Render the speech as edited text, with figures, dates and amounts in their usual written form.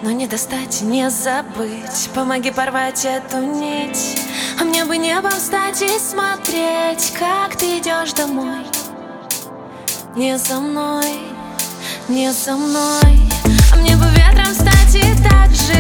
но не достать, не забыть. Помоги порвать эту нить, а мне бы небом стать и смотреть, как ты идешь домой. Не за мной, не за мной, а мне бы ветром стать и так же